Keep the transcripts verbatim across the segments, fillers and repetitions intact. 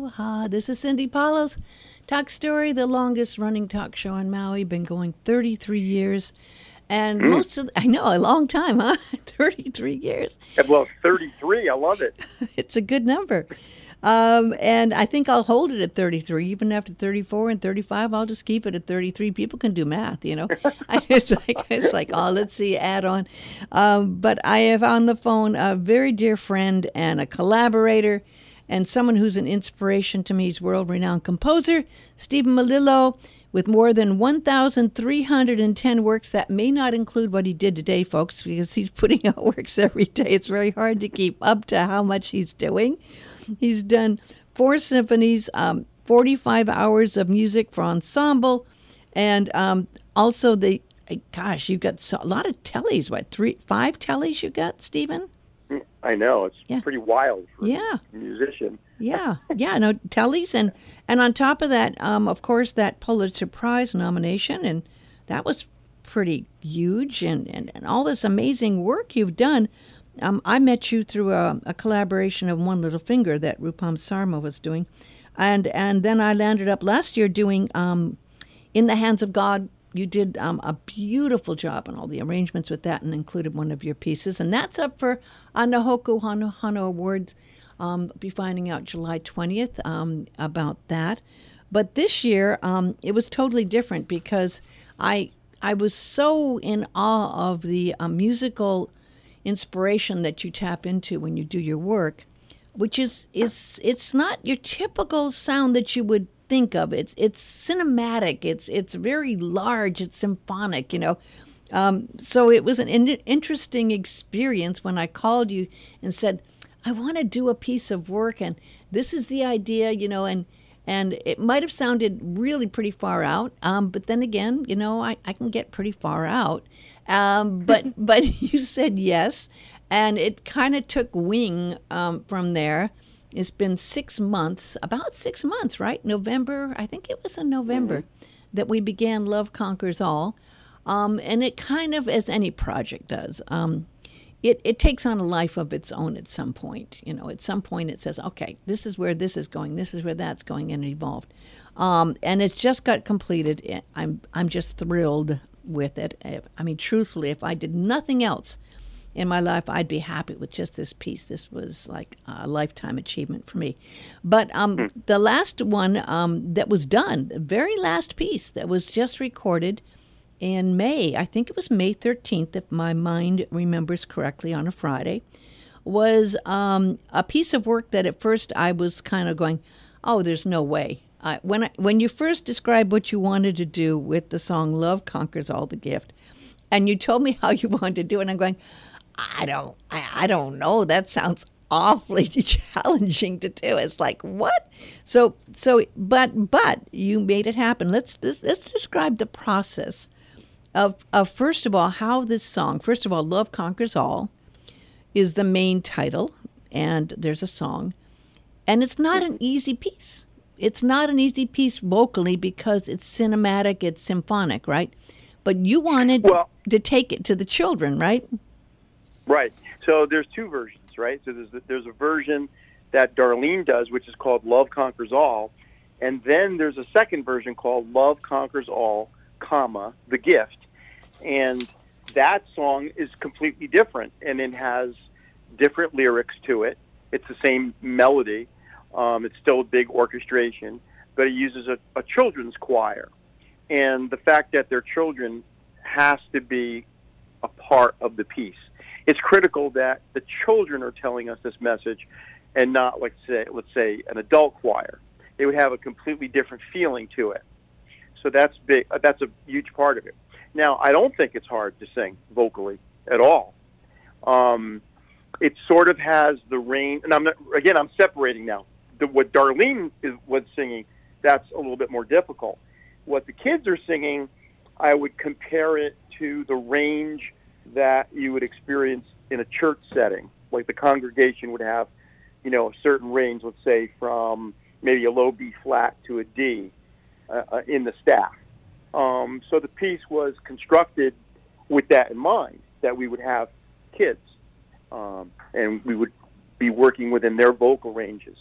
Aloha. This is Cindy Paulos. Talk Story, the longest running talk show on Maui. Been going thirty-three years. And Mm. most of, I know, a long time, huh? thirty-three years. Well, thirty-three, I love it. It's a good number. Um, and I think I'll hold it at thirty-three. Even after thirty-four and thirty-five, I'll just keep it at thirty-three. People can do math, you know. I, it's, like, it's like, oh, let's see, add on. Um, but I have on the phone a very dear friend and a collaborator and someone who's an inspiration to me. He's world-renowned composer, Stephen Malillo, with more than one thousand three hundred ten works. That may not include what he did today, folks, because he's putting out works every day. It's very hard to keep up to how much he's doing. He's done four symphonies, um, forty-five hours of music for ensemble, and um, also the, gosh, you've got so, a lot of tellies. What, three, five tellies you got, Stephen? I know. It's Yeah. pretty wild for Yeah. a musician. Yeah, yeah, no, tellies, and and on top of that, um, of course, that Pulitzer Prize nomination, and that was pretty huge, and, and, and all this amazing work you've done. Um, I met you through a, a collaboration of One Little Finger that Rupam Sarma was doing, and and then I landed up last year doing um, In the Hands of God. You did um, a beautiful job on all the arrangements with that and included one of your pieces. And that's up for Anahoku Hano Hano Awards. Um, be finding out July twentieth um, about that. But this year, um, it was totally different because I I was so in awe of the uh, musical inspiration that you tap into when you do your work, which is, is it's not your typical sound that you would think of. It's it's cinematic. It's it's very large. It's symphonic. You know, um, so it was an in- interesting experience when I called you and said, I want to do a piece of work, and this is the idea. You know, and and it might have sounded really pretty far out, um, but then again, you know, I, I can get pretty far out. Um, but but you said yes, and it kind of took wing um, from there. It's been six months, about six months, right? November, I think it was in November mm-hmm. that we began Love Conquers All. Um, and it kind of, as any project does, um, it, it takes on a life of its own at some point. You know, at some point it says, okay, this is where this is going, this is where that's going, and it evolved. Um, and it's just got completed. I'm, I'm just thrilled with it. I mean, truthfully, if I did nothing else in my life, I'd be happy with just this piece. This was like a lifetime achievement for me. But um, mm. the last one um, that was done, the very last piece that was just recorded in May, I think it was May thirteenth, if my mind remembers correctly, on a Friday, was um, a piece of work that at first I was kind of going, oh, there's no way. Uh, when I, when you first described what you wanted to do with the song Love Conquers All the Gift, and you told me how you wanted to do it, and I'm going, I don't, I, I don't know. That sounds awfully challenging to do. It's like, what? So, so, but, but you made it happen. Let's, let's, let's describe the process of, of, first of all, how this song, first of all, Love Conquers All is the main title, and there's a song, and it's not an easy piece. It's not an easy piece vocally because it's cinematic, it's symphonic, right? But you wanted well, to take it to the children, right? Right. So there's two versions, right? So there's there's a version that Darlene does, which is called Love Conquers All, and then there's a second version called Love Conquers All, comma, The Gift. And that song is completely different, and it has different lyrics to it. It's the same melody. Um, it's still a big orchestration, but it uses a, a children's choir. And the fact that they're children has to be a part of the piece. It's critical that the children are telling us this message and not, like, say, let's say, an adult choir. They would have a completely different feeling to it. So that's big. That's a huge part of it. Now, I don't think it's hard to sing vocally at all. Um, it sort of has the range, and I'm not, again, I'm separating now. The, what Darlene is, was singing, that's a little bit more difficult. What the kids are singing, I would compare it to the range that you would experience in a church setting. Like the congregation would have, you know, a certain range, let's say from maybe a low B flat to a D uh, uh, in the staff. Um, so the piece was constructed with that in mind, that we would have kids um, and we would be working within their vocal ranges.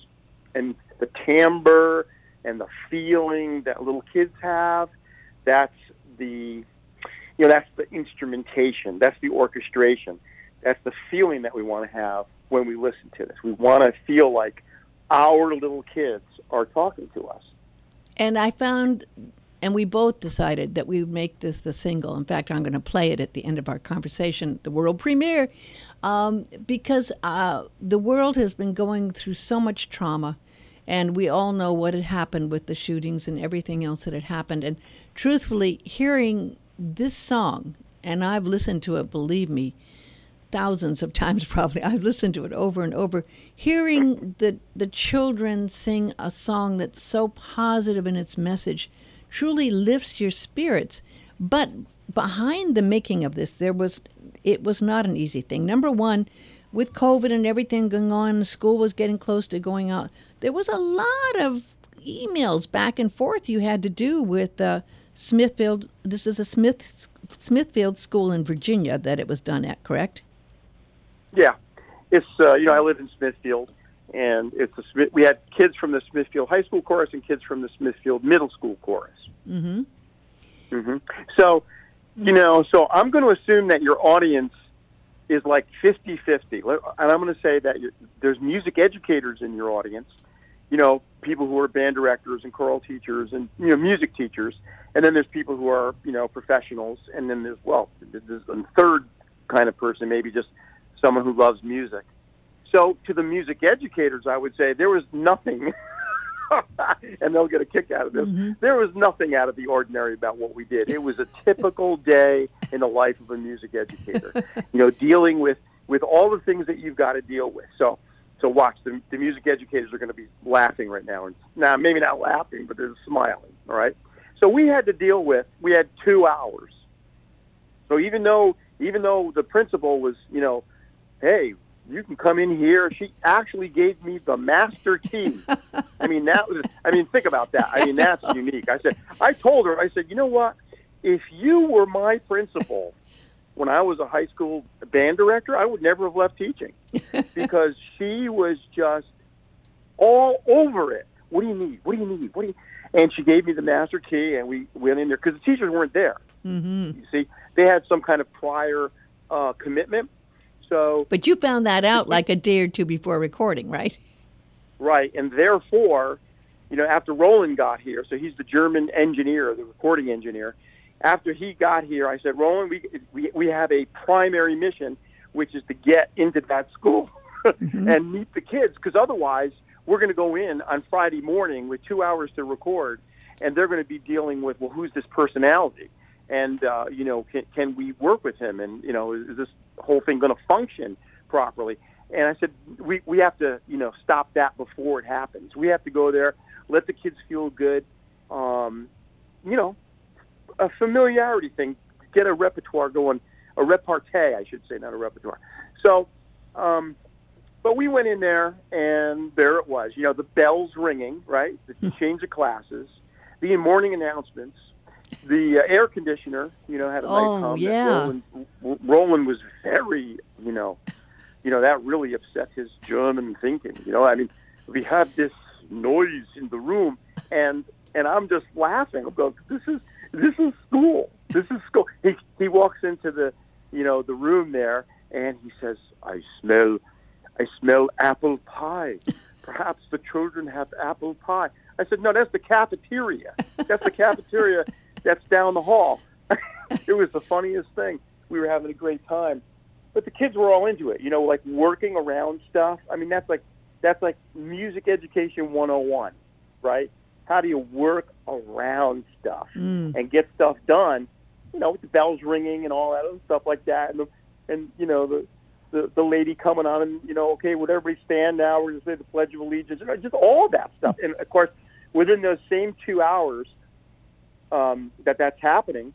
and the timbre and the feeling that little kids have, that's the, you know, that's the instrumentation, that's the orchestration, that's the feeling that we want to have when we listen to this. We want to feel like our little kids are talking to us. And I found, and we both decided that we would make this the single. In fact, I'm going to play it at the end of our conversation, the world premiere, um, because uh, the world has been going through so much trauma, and we all know what had happened with the shootings and everything else that had happened. And truthfully, hearing this song, and I've listened to it, believe me, thousands of times probably. I've listened to it over and over. Hearing the the children sing a song that's so positive in its message truly lifts your spirits. But behind the making of this, there was it was not an easy thing. Number one, with COVID and everything going on, school was getting close to going out. There was a lot of emails back and forth you had to do with uh, Smithfield. This is a Smith Smithfield school in Virginia that it was done at, correct? Yeah, it's uh, you know, I live in Smithfield, and it's a Smith, we had kids from the Smithfield High School chorus and kids from the Smithfield Middle School chorus. Mm-hmm. Mm-hmm. So, you know, so I'm going to assume that your audience is like fifty-fifty, and I'm going to say that you're, there's music educators in your audience, you know, people who are band directors and choral teachers and, you know, music teachers, and then there's people who are, you know, professionals, and then there's, well, there's a third kind of person, maybe just someone who loves music. So to the music educators, I would say there was nothing, and they'll get a kick out of this, mm-hmm. there was nothing out of the ordinary about what we did. It was a typical day in the life of a music educator, you know, dealing with, with all the things that you've got to deal with. So so watch, the, the music educators are going to be laughing right now. And now, maybe not laughing, but they're smiling, all right? So we had to deal with, we had two hours. So even though even though the principal was, you know, hey, you can come in here. She actually gave me the master key. I mean, that was, I mean, think about that. I mean, that's unique. I said, I told her, I said, you know what? If you were my principal when I was a high school band director, I would never have left teaching because she was just all over it. What do you need? What do you need? What do you? And she gave me the master key, and we went in there because the teachers weren't there. Mm-hmm. You see, they had some kind of prior uh, commitment. So, but you found that out like a day or two before recording, right? Right, and therefore, you know, after Roland got here, so he's the German engineer, the recording engineer. After he got here, I said, Roland, we we, we have a primary mission, which is to get into that school mm-hmm. and meet the kids, because otherwise we're going to go in on Friday morning with two hours to record, and they're going to be dealing with, well, who's this personality? And, uh, you know, can, can we work with him? And, you know, is this whole thing going to function properly? And I said, we, we have to, you know, stop that before it happens. We have to go there, let the kids feel good, um, you know, a familiarity thing, get a repertoire going, a repartee, I should say, not a repertoire. So, um, but we went in there, and there it was. You know, the bells ringing, right, the change of classes, the morning announcements, the uh, air conditioner, you know, had a nice oh, hum. Yeah. Roland, Roland was very, you know, you know, that really upset his German thinking. You know, I mean, we have this noise in the room, and and I'm just laughing. I'm going, this is this is school. This is school. He he walks into the, you know, the room there, and he says, I smell, I smell apple pie. Perhaps the children have apple pie. I said, no, that's the cafeteria. That's the cafeteria. That's down the hall. It was the funniest thing. We were having a great time, but the kids were all into it. You know, like working around stuff. I mean, that's like that's like music education one oh one, right? How do you work around stuff mm. and get stuff done? You know, with the bells ringing and all that other stuff like that, and the, and you know the, the the lady coming on and you know, okay, would everybody stand now? We're going to say the Pledge of Allegiance. You know, just all that stuff. And of course, within those same two hours. Um, that that's happening,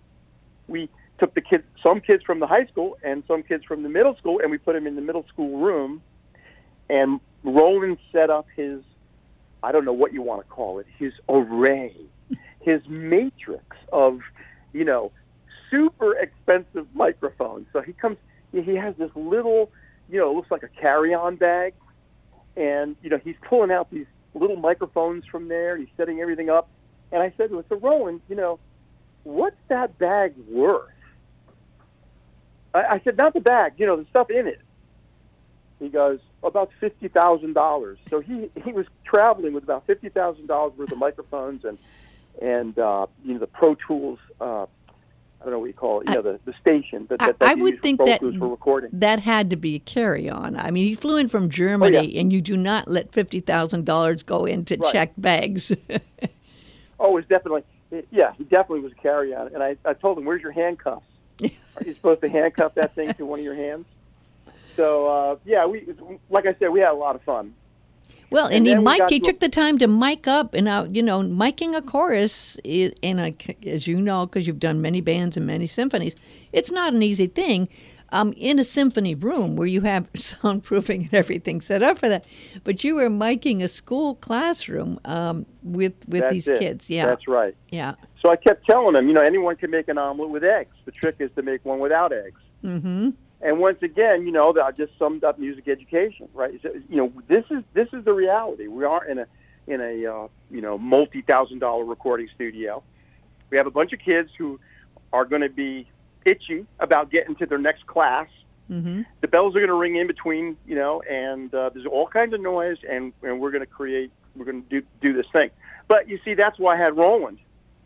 we took the kids, some kids from the high school and some kids from the middle school, and we put them in the middle school room, and Roland set up his, I don't know what you want to call it, his array, his matrix of, you know, super expensive microphones. So he comes, he has this little, you know, it looks like a carry-on bag, And, you know, he's pulling out these little microphones from there. He's setting everything up. And I said to him, so Roland, you know, what's that bag worth? I, I said, not the bag, you know, the stuff in it. He goes, about fifty thousand dollars. So he, he was traveling with about fifty thousand dollars worth of microphones and, and uh, you know, the Pro Tools, uh, I don't know what you call it, you I, know, the, the station that, that, that I would think that for recording. That had to be a carry-on. I mean, he flew in from Germany, oh, yeah. and you do not let fifty thousand dollars go into right. checked bags. Oh, it's definitely, yeah, he definitely was a carry-on. And I, I told him, where's your handcuffs? Are you supposed to handcuff that thing to one of your hands? So, uh, yeah, we like I said, we had a lot of fun. Well, and, and he mic he to took the time to mic up, and uh, you know, miking a chorus, is, and a, as you know, because you've done many bands and many symphonies, it's not an easy thing. Um, in a symphony room where you have soundproofing and everything set up for that, but you were miking a school classroom um, with with That's these it. kids. Yeah, that's right. Yeah. So I kept telling them, you know, anyone can make an omelet with eggs. The trick is to make one without eggs. Mm-hmm. And once again, you know, I just summed up music education, right? So, you know, this is this is the reality. We are in a in a uh, you know multi thousand dollar recording studio. We have a bunch of kids who are going to be itchy about getting to their next class. Mm-hmm. The bells are going to ring in between, you know, and uh, there's all kinds of noise, and, and we're going to create, we're going to do do this thing. But you see, that's why I had Roland.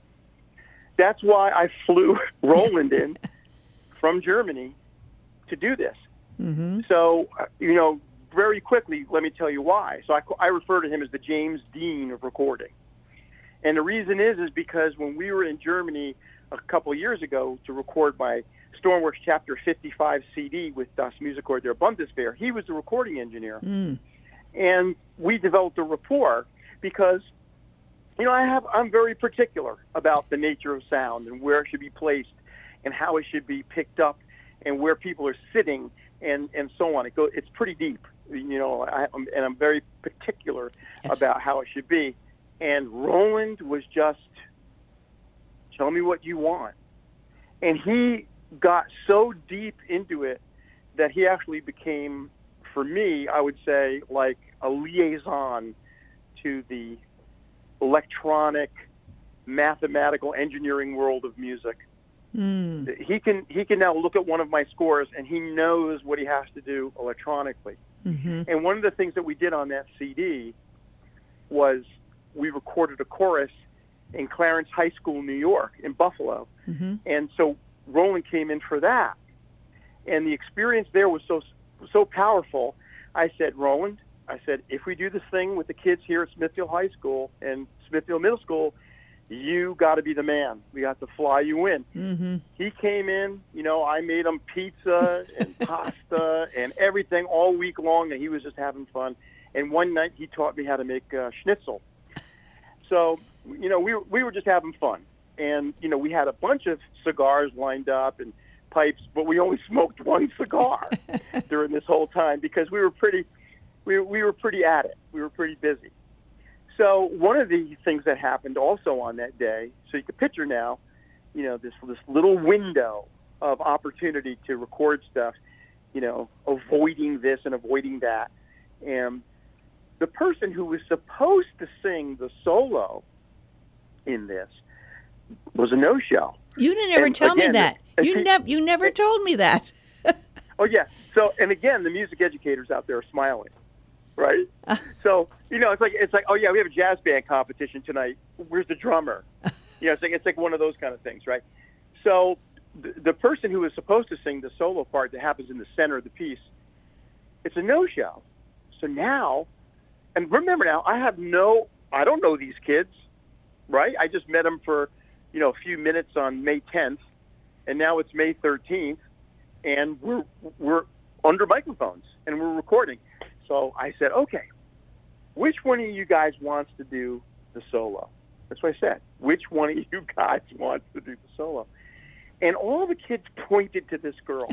That's why I flew Roland in from Germany to do this. Mm-hmm. So, uh, you know, very quickly, let me tell you why. So I, I refer to him as the James Dean of recording. And the reason is, is because when we were in Germany a couple of years ago to record my Stormworks Chapter fifty-five C D with Das Musikchor der Bundeswehr, he was the recording engineer. Mm. And we developed a rapport because, you know, I have, I'm very particular about the nature of sound and where it should be placed and how it should be picked up and where people are sitting, and, and so on. It go, it's pretty deep, you know, I, and I'm very particular yes. about how it should be. And Roland was just, tell me what you want. And he got so deep into it that he actually became, for me, I would say, like a liaison to the electronic, mathematical, engineering world of music. Mm. He can he can now look at one of my scores and he knows what he has to do electronically. Mm-hmm. And one of the things that we did on that C D was we recorded a chorus in Clarence High School, New York, in Buffalo. Mm-hmm. And so Roland came in for that. And the experience there was so so powerful. I said, Roland, I said, if we do this thing with the kids here at Smithfield High School and Smithfield Middle School, you got to be the man. We got to fly you in. Mm-hmm. He came in, you know, I made him pizza and pasta and everything all week long, and he was just having fun. And one night he taught me how to make uh, schnitzel. So, you know, we were, we were just having fun. And, you know, we had a bunch of cigars lined up and pipes, but we only smoked one cigar during this whole time because we were pretty, we, we were pretty at it. We were pretty busy. So one of the things that happened also on that day, so you can picture now, you know, this this little window of opportunity to record stuff, you know, avoiding this and avoiding that. And the person who was supposed to sing the solo in this was a no-show. You didn't ever and tell again, me that. You she, never you never told me that. Oh, yeah. So, and again, the music educators out there are smiling. Right, uh, so you know it's like it's like oh yeah, we have a jazz band competition tonight. Where's the drummer? You know, it's like it's like one of those kind of things, right? So the, the person who is supposed to sing the solo part that happens in the center of the piece, it's a no-show. So now, and remember now, I have no, I don't know these kids, right? I just met them for you know a few minutes on May tenth, and now it's May thirteenth, and we're we're under microphones and we're recording. So I said, okay, which one of you guys wants to do the solo? That's what I said. Which one of you guys wants to do the solo? And all the kids pointed to this girl.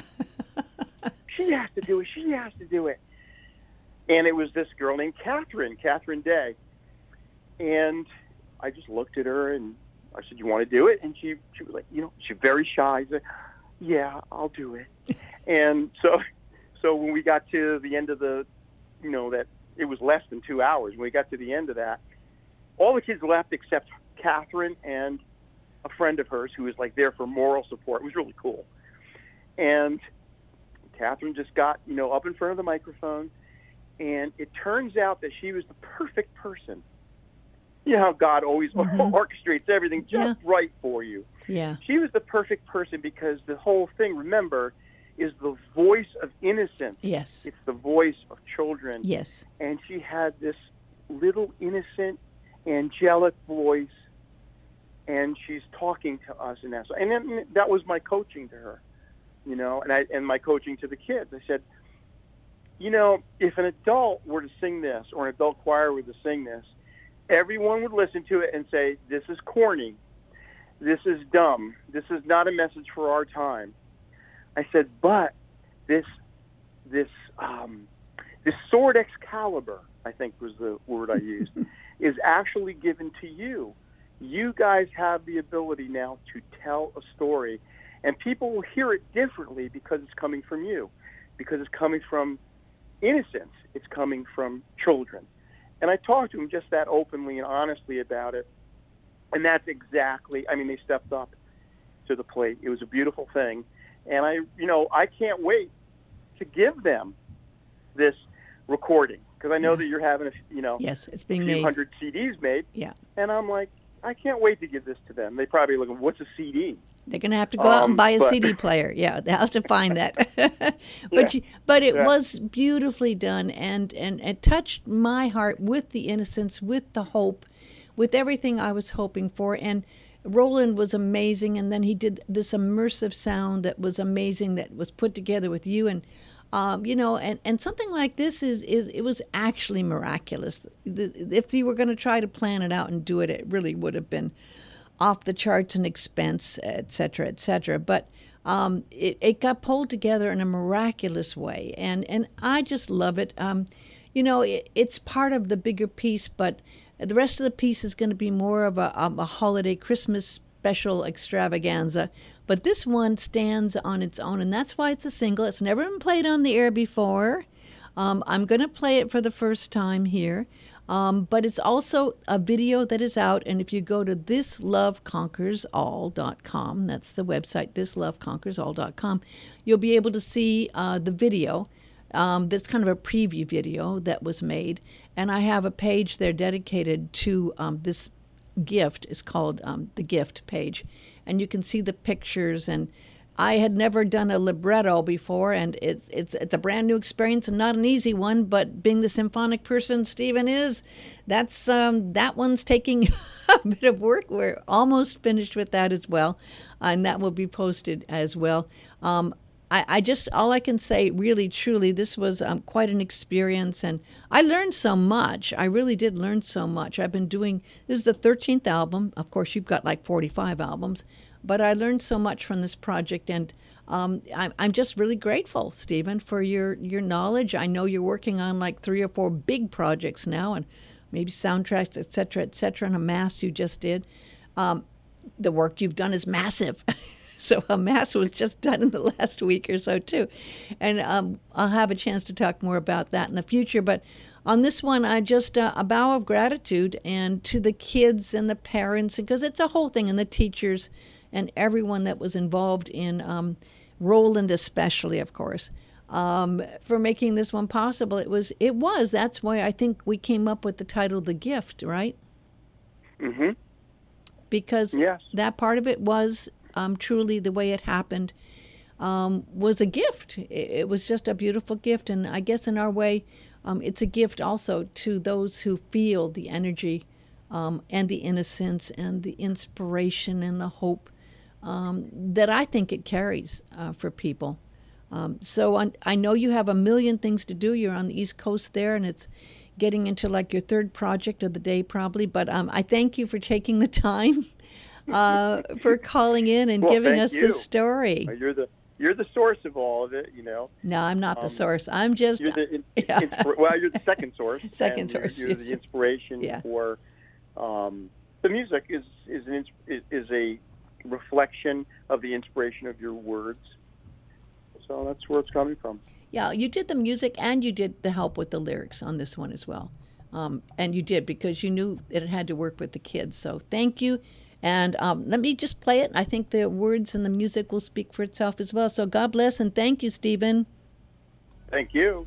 She has to do it. She has to do it. And it was this girl named Catherine, Catherine Day. And I just looked at her and I said, you want to do it? And she, she was like, you know, she's very shy. She's like, yeah, I'll do it. And so, so when we got to the end of the, you know, that it was less than two hours. When we got to the end of that, all the kids left except Catherine and a friend of hers who was like there for moral support. It was really cool. And Catherine just got, you know, up in front of the microphone, and it turns out that she was the perfect person. You know how God always mm-hmm. orchestrates everything just yeah. right for you. Yeah. She was the perfect person because the whole thing, remember, is the voice of innocence. Yes. It's the voice of children. Yes. And she had this little innocent, angelic voice, and she's talking to us in that. And then that was my coaching to her, you know, and I and my coaching to the kids. I said, you know, if an adult were to sing this, or an adult choir were to sing this, everyone would listen to it and say, this is corny. This is dumb. This is not a message for our time. I said, but this this um, this sword Excalibur, I think was the word I used, is actually given to you. You guys have the ability now to tell a story, and people will hear it differently because it's coming from you, because it's coming from innocence. It's coming from children. And I talked to them just that openly and honestly about it, and that's exactly, I mean, they stepped up to the plate. It was a beautiful thing. And I, you know, I can't wait to give them this recording because I know yeah. that you're having, a, you know, yes, it's being a few made. hundred C Ds made. Yeah. And I'm like, I can't wait to give this to them. They probably look, what's a C D? They're going to have to go um, out and buy a but... C D player. Yeah, they have to find that. but yeah. you, but it yeah. was beautifully done, and, and it touched my heart with the innocence, with the hope, with everything I was hoping for. And Roland was amazing, and then he did this immersive sound that was amazing that was put together with you. And, um, you know, and, and something like this is, is it was actually miraculous. If you were going to try to plan it out and do it, it really would have been off the charts in expense, et cetera, et cetera. But um, it, it got pulled together in a miraculous way, and, and I just love it. Um, you know, it, it's part of the bigger piece, but the rest of the piece is going to be more of a, a holiday Christmas special extravaganza. But this one stands on its own, and that's why it's a single. It's never been played on the air before. Um, I'm going to play it for the first time here. Um, but it's also a video that is out, and if you go to this love conquers all dot com, that's the website, this love conquers all dot com, you'll be able to see uh, the video. Um, that's kind of a preview video that was made, and I have a page there dedicated to um, this gift. It's called um, the gift page, and you can see the pictures. And I had never done a libretto before, and it's it's it's a brand new experience and not an easy one. But being the symphonic person Stephen is, that's um, that one's taking a bit of work. We're almost finished with that as well, and that will be posted as well. Um, I, I just, all I can say, really, truly, this was um, quite an experience, and I learned so much. I really did learn so much. I've been doing, this is the thirteenth album. Of course, you've got like forty-five albums, but I learned so much from this project, and um, I'm, I'm just really grateful, Stephen, for your, your knowledge. I know you're working on like three or four big projects now, and maybe soundtracks, et cetera, et cetera, and a mass you just did. Um, the work you've done is massive. So a mass was just done in the last week or so, too. And um, I'll have a chance to talk more about that in the future. But on this one, I just, uh, a bow of gratitude and to the kids and the parents, because it's a whole thing, and the teachers and everyone that was involved in, um, Roland especially, of course, um, for making this one possible. It was, it was. That's why I think we came up with the title The Gift, right? Mm-hmm. Because yes. that part of it was... Um, truly the way it happened um, was a gift. It, it was just a beautiful gift. And I guess in our way, um, it's a gift also to those who feel the energy um, and the innocence and the inspiration and the hope um, that I think it carries uh, for people. Um, so I, I know you have a million things to do. You're on the East Coast there, and it's getting into like your third project of the day probably. But um, I thank you for taking the time. Uh, for calling in and well, giving us you. the story. You're the you're the source of all of it, you know. No, I'm not um, the source. I'm just. You're the in, yeah. inspira- well, you're the second source. second source. You're, you're yes. the inspiration yeah. for um, the music. Is is an is, is a reflection of the inspiration of your words. So that's where it's coming from. Yeah, you did the music and you did the help with the lyrics on this one as well. Um, and you did because you knew that it had to work with the kids. So thank you. And um, let me just play it. I think the words and the music will speak for itself as well. So God bless and thank you, Stephen. Thank you.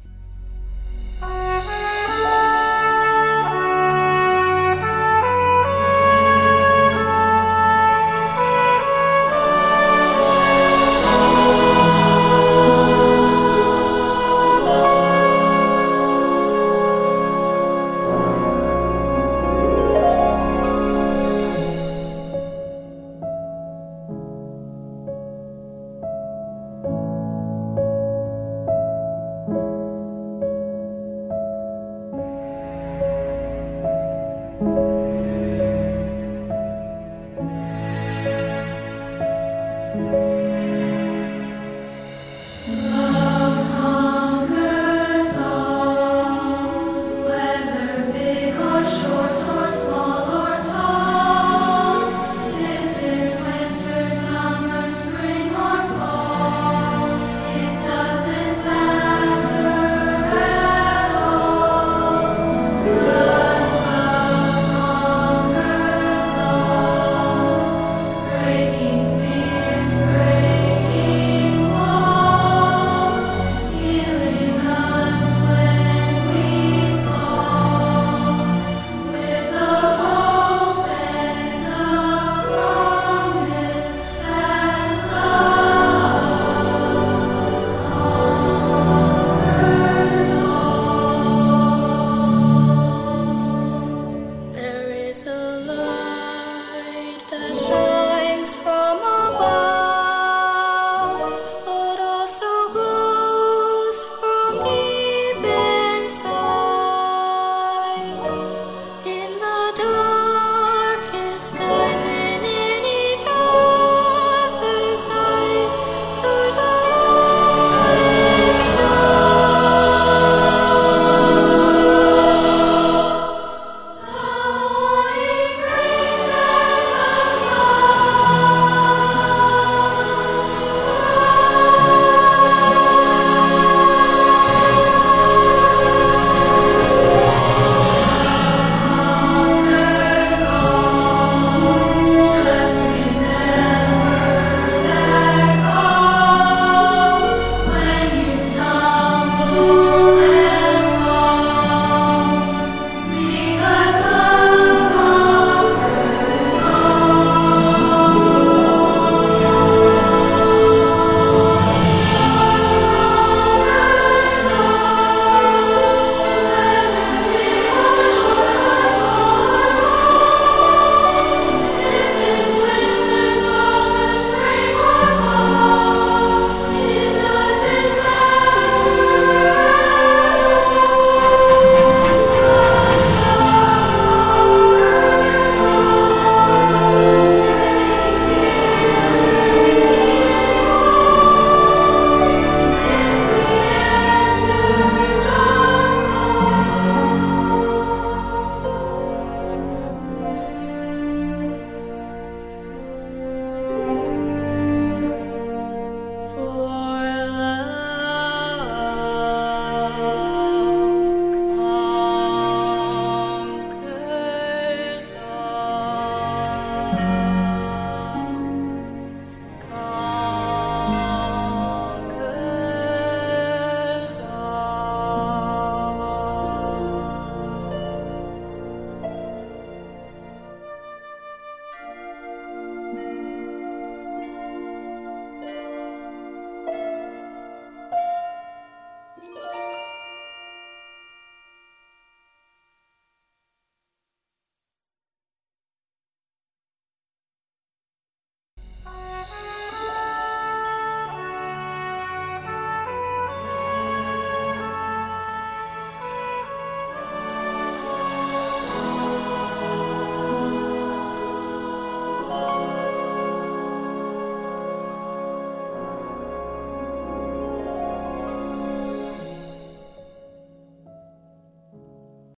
There is a light that shines.